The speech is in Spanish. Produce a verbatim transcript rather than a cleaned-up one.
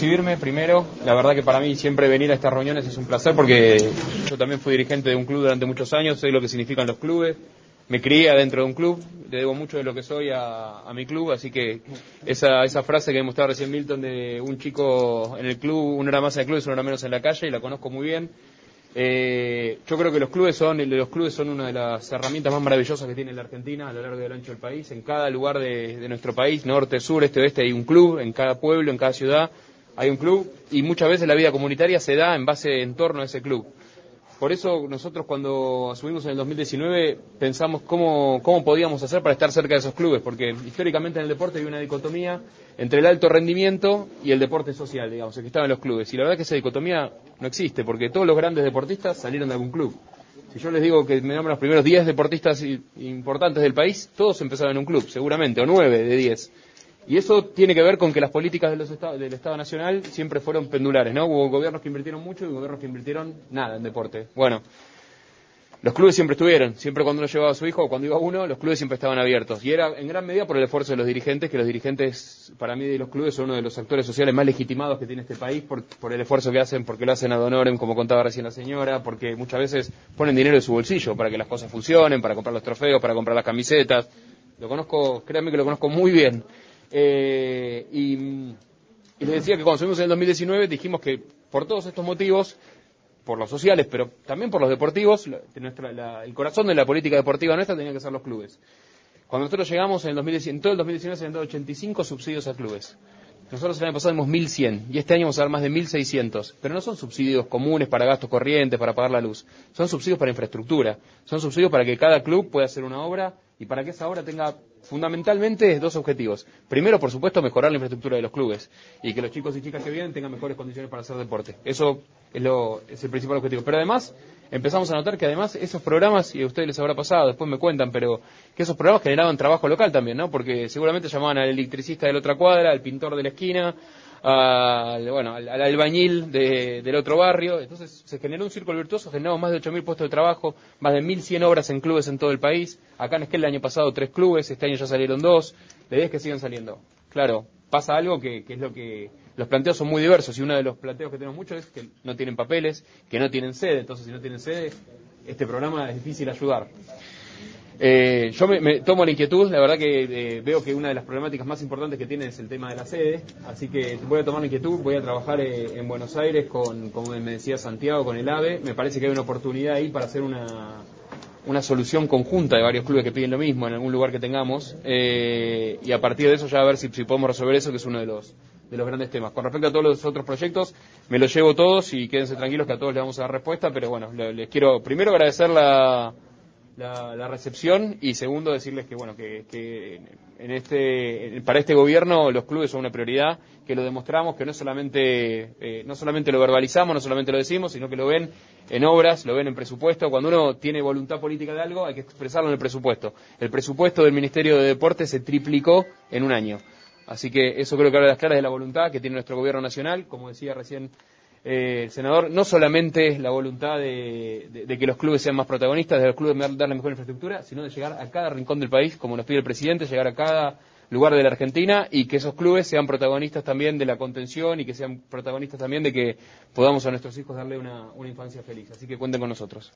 recibirme primero. La verdad que para mí siempre venir a estas reuniones es un placer porque yo también fui dirigente de un club durante muchos años, sé lo que significan los clubes, me crié dentro de un club, le debo mucho de lo que soy a, a mi club, así que esa, esa frase que me mostraba recién Milton de un chico en el club, una hora más en el club y una hora menos en la calle, y la conozco muy bien. Eh, yo creo que los clubes son los clubes son una de las herramientas más maravillosas que tiene la Argentina a lo largo y del ancho del país. En cada lugar de, de nuestro país, norte, sur, este, oeste, hay un club, en cada pueblo, en cada ciudad hay un club, y muchas veces la vida comunitaria se da en base, en torno a ese club. Por eso nosotros cuando asumimos en el dos mil diecinueve pensamos cómo, cómo podíamos hacer para estar cerca de esos clubes, porque históricamente en el deporte hay una dicotomía entre el alto rendimiento y el deporte social, digamos, el que estaba en los clubes. Y la verdad que esa dicotomía no existe, porque todos los grandes deportistas salieron de algún club. Si yo les digo que me nombran los primeros diez deportistas importantes del país, todos empezaron en un club, seguramente, o nueve de diez. Y eso tiene que ver con que las políticas de los estados, del Estado Nacional siempre fueron pendulares, ¿no? Hubo gobiernos que invirtieron mucho y gobiernos que invirtieron nada en deporte. Bueno, los clubes siempre estuvieron, siempre cuando uno llevaba a su hijo o cuando iba uno, los clubes siempre estaban abiertos. Y era en gran medida por el esfuerzo de los dirigentes, que los dirigentes, para mí, de los clubes son uno de los actores sociales más legitimados que tiene este país por, por el esfuerzo que hacen, porque lo hacen ad honorem, como contaba recién la señora, porque muchas veces ponen dinero de su bolsillo para que las cosas funcionen, para comprar los trofeos, para comprar las camisetas. Lo conozco, créanme que lo conozco muy bien. Eh, y, y les decía que cuando subimos en el dos mil diecinueve dijimos que por todos estos motivos, por los sociales, pero también por los deportivos, la, nuestra, la, el corazón de la política deportiva nuestra tenía que ser los clubes. Cuando nosotros llegamos en, el dos mil diez, en todo el dos mil diecinueve se han dado ochenta y cinco subsidios a clubes. Nosotros el año pasado dimos mil cien y este año vamos a dar más de mil seiscientos, pero no son subsidios comunes para gastos corrientes, para pagar la luz, son subsidios para infraestructura, son subsidios para que cada club pueda hacer una obra y para que esa obra tenga fundamentalmente dos objetivos. Primero, por supuesto, mejorar la infraestructura de los clubes y que los chicos y chicas que vienen tengan mejores condiciones para hacer deporte. Eso es, lo, es el principal objetivo. Pero además, empezamos a notar que además esos programas, y a ustedes les habrá pasado, después me cuentan, pero que esos programas generaban trabajo local también, ¿no? Porque seguramente llamaban al electricista de la otra cuadra, al pintor de la esquina, al, bueno, al, al albañil de, del otro barrio. Entonces se generó un círculo virtuoso, generamos más de ocho mil puestos de trabajo, más de mil cien obras en clubes en todo el país. Acá en Esquel el año pasado tres clubes, este año ya salieron dos, la idea es que sigan saliendo. Claro, pasa algo que, que es lo que... Los planteos son muy diversos y uno de los planteos que tenemos mucho es que no tienen papeles, que no tienen sede. Entonces si no tienen sede, este programa es difícil ayudar. Eh, yo me, me tomo la inquietud, la verdad que eh, veo que una de las problemáticas más importantes que tiene es el tema de la sede, así que voy a tomar la inquietud, voy a trabajar eh, en Buenos Aires con, como me decía Santiago, con el AVE. Me parece que hay una oportunidad ahí para hacer una, una solución conjunta de varios clubes que piden lo mismo en algún lugar que tengamos, eh, y a partir de eso ya a ver si, si podemos resolver eso, que es uno de los de los grandes temas. Con respecto a todos los otros proyectos, me los llevo todos y quédense tranquilos que a todos les vamos a dar respuesta, pero bueno, les quiero primero agradecer la La, la recepción y segundo decirles que bueno que, que en este para este gobierno los clubes son una prioridad, que lo demostramos, que no solamente eh, no solamente lo verbalizamos, no solamente lo decimos, sino que lo ven en obras, lo ven en presupuesto. Cuando uno tiene voluntad política de algo hay que expresarlo en el presupuesto. El presupuesto del Ministerio de Deportes se triplicó en un año, así que eso creo que habla de las claras de la voluntad que tiene nuestro gobierno nacional, como decía recién Eh, el senador, no solamente la voluntad de, de, de que los clubes sean más protagonistas, de los clubes darle mejor infraestructura, sino de llegar a cada rincón del país, como nos pide el presidente, llegar a cada lugar de la Argentina y que esos clubes sean protagonistas también de la contención y que sean protagonistas también de que podamos a nuestros hijos darle una, una infancia feliz. Así que cuenten con nosotros.